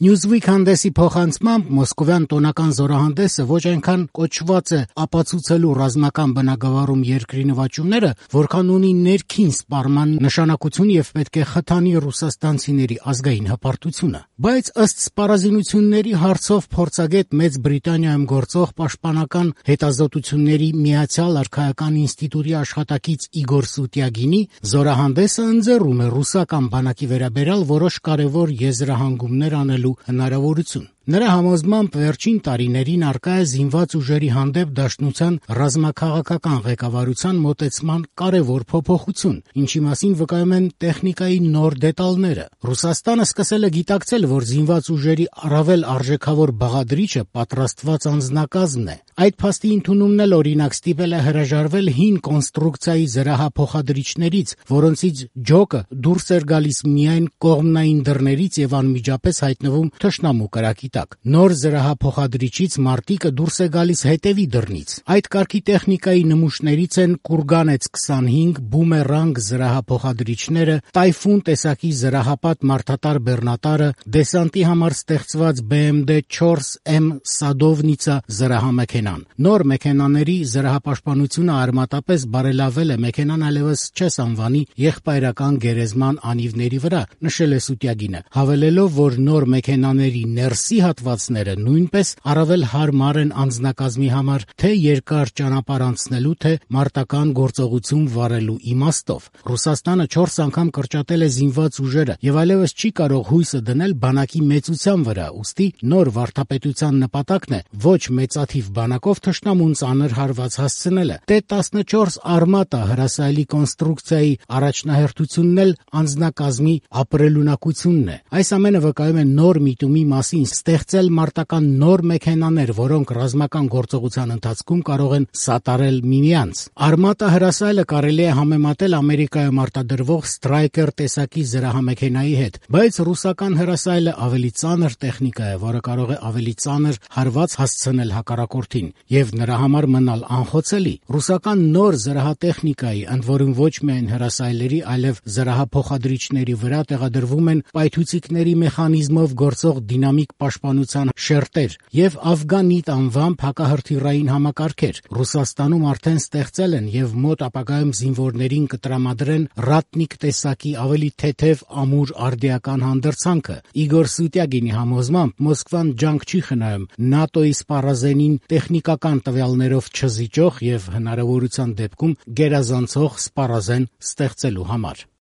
Newsweek հանդեսի փոխանցմամբ մոսկովյան տոնական զորահանդեսը ոչ այնքան կոչված է ապացուցելու ռազմական բնագավառում երկրի նվաճումները, որքան ունի ներքին սպառման նշանակություն եւ պետք է խթանի ռուսաստանցիների ազգային հպարտությունը։ Բայց ըստ սպառազինությունների հարցով փորձագետ Մեծ Բրիտանիայում գործող պաշտպանական հետազոտությունների Միացյալ Արքայական ինստիտուտի աշխատակից Իգոր Սուտյագինի, զորահանդեսը ընձեռում է ռուսական բանակի վերաբերյալ որոշ կարևոր եզրահանգումներ անելու հնարավորություն։ Նրա համոզմամբ վերջին տարիներին առկա է զինված ուժերի հանդեպ դաշնության ռազմաքաղաքական ղեկավարության մոտեցման կարևոր փոփոխություն, ինչի մասին վկայում են տեխնիկայի նոր դետալները։ Ռուսաստանը սկսել է գիտակցել, որ զինված ուժերի առավել արժեքավոր բաղադրիչը պատրաստված անձնակազմն է։ Այդ փաստի ընդունումն էլ օրինակ ստիպել է հրաժարվել հին կոնստրուկցիայի զրահափոխադրիչներից, որոնցից ջոկը դուրս էր գալիս միայն կողմնային դռներից եւ անմիջապես հայտնվում թշնամու կրակի տակ։ Նոր զրահափոխադրիչից մարտիկը դուրս է գալիս հետևի դռնից։ Այդ կարգի տեխնիկայի նմուշներից են Կուրգանեց 25 բումերանգ զրահափոխադրիչները, Տայֆուն տեսակի զրահապատ մարդատար բեռնատարը, դեսանտի համար ստեղծված BMD 4M Սադովնիցա զրահամեքենան։ Նոր մեքենաների զրահապաշտպանությունը արմատապես բարելավել է, մեքենան այլևս չես անվանի եղբայրական գերեզման անիվների վրա, նշել է Սուտյագինը, հավելելով, որ նոր մեքենաների ներսի հատվածները նույնպես առավել հարմար են անձնակազմի համար, թե երկար ճանապարհ անցնելու, թե մարտական գործողություն վարելու իմաստով։ Ռուսաստանը 4 անգամ կրճատել է զինված ուժերը եւ այլևս չի կարող հույսը դնել բանակի մեծության վրա, ուստի նոր վարդապետության նպատակն է ոչ մեծաթիվ բանակով թշնամուն ծանր հարված հասցնելը։ T-14 արմատա հրասայլի կոնստրուկցիայի առաջնահերթությունն էլ անձնակազմի ապրելունակությունն է։ Այս ամենը վկայում է նոր միտումի մասին ստեղծել մարտական նոր մեքենաներ, որոնք ռազմական գործողության ընթացքում կարող են սատարել միմյանց։ Արմատա հրասայլը կարելի է համեմատել Ամերիկայում արտադրվող Stryker տեսակի զրահամեքենայի հետ, բայց ռուսական հրասայլը ավելի ծանր տեխնիկա է, որը կարող է ավելի ծանր հարված հասցնել հակառակորդին եւ նրա համար մնալ անխոցելի։ Ռուսական նոր զրահատեխնիկայի, ընդ որում ոչ միայն հրասայլերի, այլև զրահափոխադրիչների վրա տեղադրվում են պայթուցիկների մեխանիզմով գործող դինամիկ պաշտպանության շերտեր եւ Աֆգանիտ անվամբ հակահրթիռային համակարգեր։ Ռուսաստանում արդեն ստեղծել են եւ մոտ ապագայում զինվորներին կտրամադրեն Ռատնիկ տեսակի ավելի թեթև ամուր արդիական հանդրձանքը։ Իգոր Սուտյագինի համոզմամբ Մոսկվան ջանք չի խնայում ՆԱՏՕ-ի սպառազենին տեխնիկական տվյալներով չզիջող եւ հնարավորության դեպքում գերազանցող սպառազեն ստեղծելու համար։